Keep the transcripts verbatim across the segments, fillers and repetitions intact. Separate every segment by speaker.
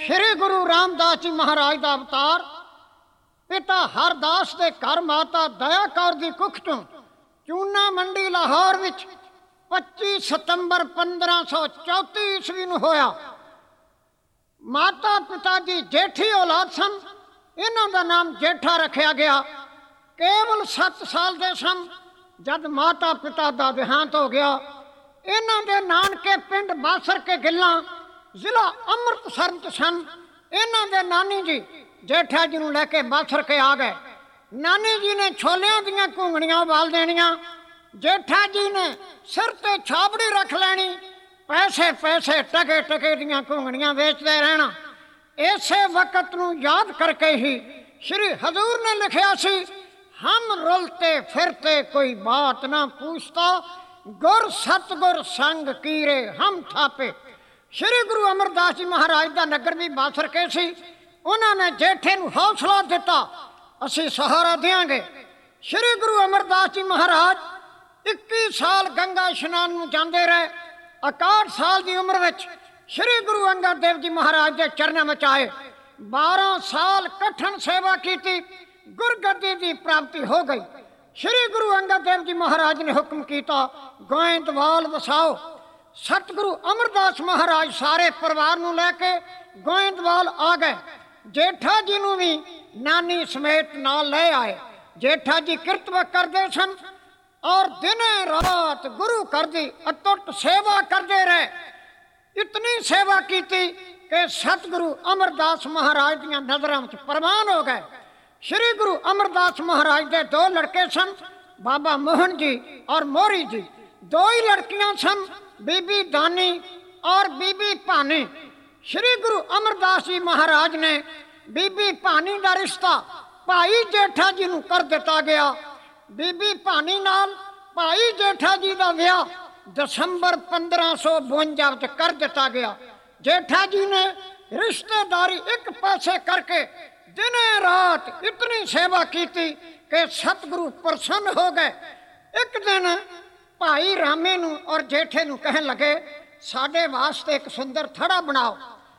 Speaker 1: श्री गुरु रामदास जी महाराज का अवतार पिता हरदास के घर माता दया कौर की कुख चों चूना मंडी लाहौर विच पच्चीस सितंबर पंद्रह सौ चौती ईस्वी नूं होया। माता पिता की जेठी औलाद सन, इन्हां दा नाम जेठा रखा गया। केवल सत्त साल के सन जब माता पिता का देहांत हो गया। इन्हां दे नानके पिंड बासर के गिल्लां जिला अमृतसर च सन। इन्हां दे नानी जी जेठा जी नूं लैके बासर के आ गए। नानी जी ने छोलियां दियां घूंगणियां उबाल देनियां, जेठा जी ने सिर ते छाबड़ी रख लैनी, पैसे पैसे टके टके दियां घूंगणियां बेचते रहना। इसे वक्त नूं याद करके ही श्री हजूर ने लिखिया सी, हम रुलते फिरते कोई बात ना पूछता, गुर सतगुर संग कीरे हम थापे। श्री गुरु अमरदास जी महाराज का नगर भी बासर के सी। उन्होंने जेठे नूं हौसला दिता, असी सहारा देंगे। श्री गुरु अमरदास जी महाराज इक्की साल गंगा इशनान नूं जांदे रहे। इकाहठ साल की उम्र विच श्री गुरु अंगद देव जी महाराज के चरणों में आए। बारह साल कठिन सेवा की, गुरगद्दी की प्राप्ति हो गई। श्री गुरु अंगद देव जी महाराज ने हुक्म किया, गोइंदवाल वसाओ। सतगुरु अमरदास महाराज सारे परिवार नूं लैके गोइंदवाल आ गए। जेठा जी नूं भी नानी समेत नाल ले आए। जेठा जी किरतव करते सन और दिन रात गुरु घर की अटुट सेवा करते रहे। इतनी सेवा की कि सतगुरु अमरदास महाराज दियां नजरां विच प्रवान हो गए। श्री गुरु अमरदास महाराज के दो लड़के सन, बाबा मोहन जी और मोरी जी। दो ही लड़कियां सन, बीबी दानी और बीबी भानी। श्री गुरु अमरदास जी महाराज ने बीबी भानी का रिश्ता भाई जेठा जी नूं कर दिता गया। बीबी भानी नाल भाई जेठा जी का विआह दसंबर पंद्रह सौ बवंजा कर दिता गया। जेठा जी ने रिश्तेदारी एक पासे करके दिन रात इतनी सेवा की कि सतगुरु प्रसन्न हो गए। एक दिन भाई रामे नूं और जेठे नूं कहन लगे, साडे वास्ते एक सुंदर थड़ा बनाओ।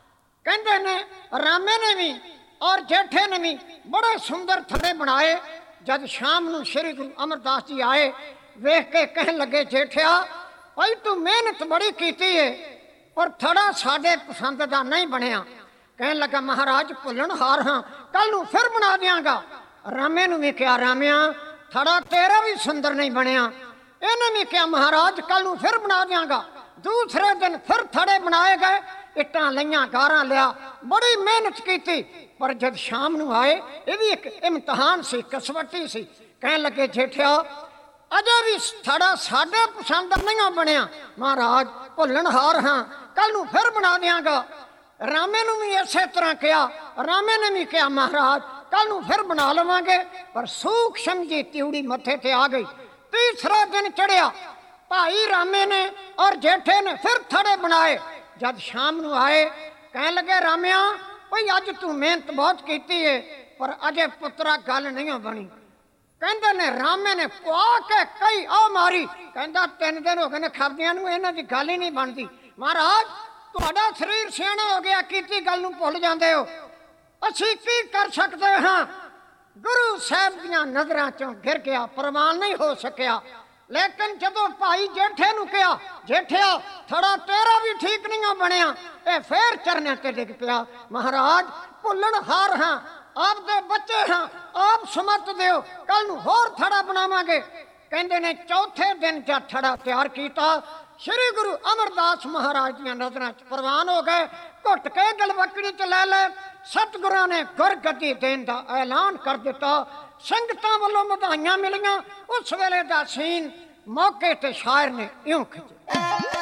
Speaker 1: कहंदे ने रामे ने भी और जेठे ने भी बड़े सुंदर थड़े बनाए। जब शाम नूं श्री गुरु अमरदास जी आए, वेख के कहन लगे, जेठिया भाई तू मेहनत बड़ी की है पर थड़ा साडे पसंद का नहीं बनया। कहन लगा, महाराज भुलन हार हाँ, कल नूं फिर बना दियांगा। रामे नूं भी कहा, रामिया थड़ा तेरा भी सुंदर नहीं बनया। इन्हें भी कहा, महाराज कल नूं फिर बना दियांगा। दूसरे दिन फिर थड़े बनाए गए, इट्टां लईयां, गारां लिया, बड़ी मेहनत की। पर जब शाम नूं आए, ये भी एक इम्तिहान सी, कसवटी सी। कहन लगे, जेठिया अजे भी थड़ा साडे पसंद नहीं बनया। महाराज भुलन हार हाँ, कल नूं फिर बना दियांगा। रामे नूं भी इसे तरह कहा। रामे ने भी कहा, महाराज कल नूं फिर बना लवांगे। पर सूख समझी त्यूड़ी मथे ते आ गई। तीसरा दिन चढ़िया, भाई रामे ने और जेठे ने फिर थड़े बनाए। जब शाम नूं आए, कहन लगे, रामिया भाई अज तू मेहनत बहुत की है पर अजे पुत्रा गल नहीं बनी। कहंदे ने रामे ने कुआ के कई आ मारी। कहंदा तीन दिन हो गए ने खादियां नूं, इन्हां दी गल ही नहीं बनती। महाराज तुहाडा शरीर सियाणा हो गया, कीती गल नूं भुल जांदे हो। असीं की कर सकते हाँ? गुरु साहब दियां नजरां चों गिर गया, प्रवान नहीं हो सकिया। लेकिन जदों भाई जेठे नूं कहा, जेठिया थोड़ा तेरा भी ठीक नहीं बनया, ये फिर चरने ते डिग पिया। महाराज भुलन हार हाँ, आप दे बच्चे हाँ, आप समर्थ दिओ, कल नूं होर थड़ा बनावांगे। कहंदे ने चौथे दिन जद थड़ा तैयार कीता, श्री गुरु अमरदास महाराज दियां नजरां च प्रवान हो गए। घुट के गलवकड़ी च लै ले। सतगुरां ने गुरगद्दी देण दा ऐलान कर दिता। संगतां वल्लों बधाइयां मिलियां। उस वेले दा सीन मौके ते शायर ने इउं खिच्चिया।